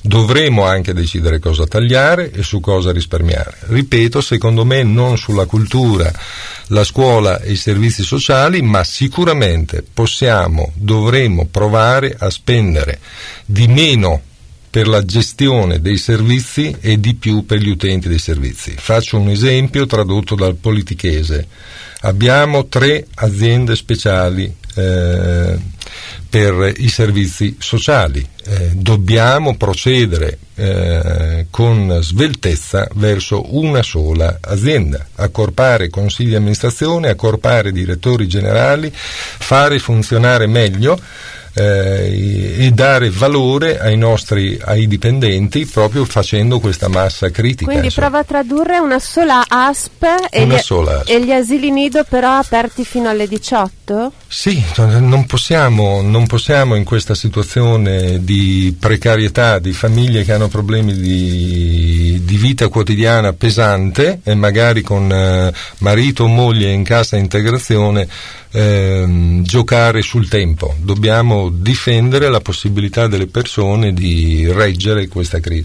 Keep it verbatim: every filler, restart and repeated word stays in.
dovremo anche decidere cosa tagliare e su cosa risparmiare. Ripeto, secondo me non sulla cultura, la scuola e i servizi sociali, ma sicuramente possiamo, dovremo provare a spendere di meno per la gestione dei servizi e di più per gli utenti dei servizi. Faccio un esempio tradotto dal politichese. Abbiamo tre aziende speciali eh, per i servizi sociali. Eh, dobbiamo procedere eh, con sveltezza verso una sola azienda, accorpare consigli di amministrazione, accorpare direttori generali, fare funzionare meglio Eh, e dare valore ai nostri ai dipendenti proprio facendo questa massa critica. Quindi insomma. prova a tradurre una sola A S P e, una gli, sola A S P. e gli asili nido però aperti fino alle diciotto? Sì, non possiamo, non possiamo in questa situazione di precarietà, di famiglie che hanno problemi di, di vita quotidiana pesante e magari con eh, marito o moglie in cassa integrazione, ehm, giocare sul tempo. Dobbiamo difendere la possibilità delle persone di reggere questa crisi.